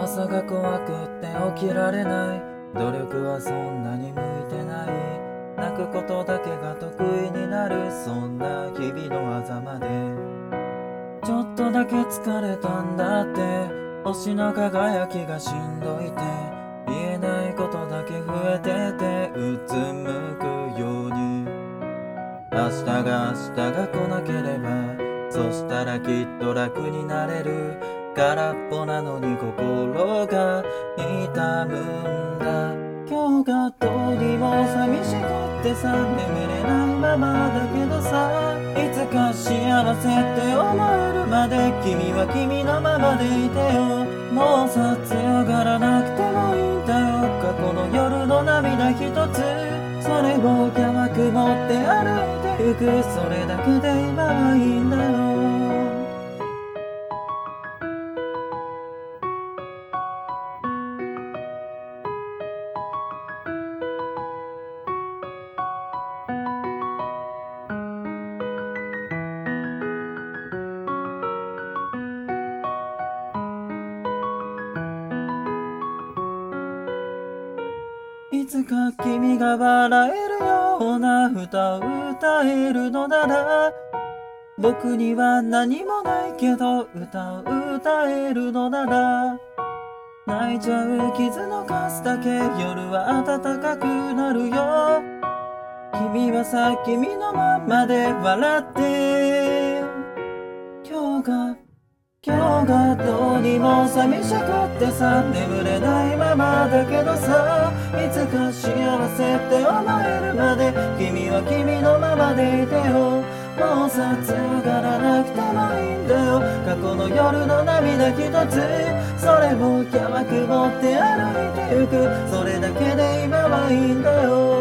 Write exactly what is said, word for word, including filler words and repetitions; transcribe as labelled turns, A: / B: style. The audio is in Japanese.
A: 朝が怖くって起きられない。努力はそんなに向いてない。泣くことだけが得意になる、そんな日々の狭間でちょっとだけ疲れたんだって。星の輝きがしんどいて、言えないことだけ増えてて、うつむくように。明日が明日が来なければ、そしたらきっと楽になれる。空っぽなのに心が痛むんだ。今日がどうにも寂しくってさ、眠れないままだけどさ、いつか幸せって思えるまで君は君のままでいてよ。もうさ強がらなくてもいいんだよ。過去の夜の涙一つ、それをやばく持って歩いてゆく。それだけで今はいいんだよ。いつか君が笑えるような歌を歌えるのなら、僕には何もないけど歌を歌えるのなら、泣いちゃう傷の数だけ夜は暖かくなるよ。君はさ君のままで笑って、今日が今日がどうにも寂しくってさ、眠れないままだけどさ、いつか幸せって思えるまで君は君のままでいてよ。もうさ強がらなくてもいいんだよ。過去の夜の涙一つ、それをやばく持って歩いてゆく。それだけで今はいいんだよ。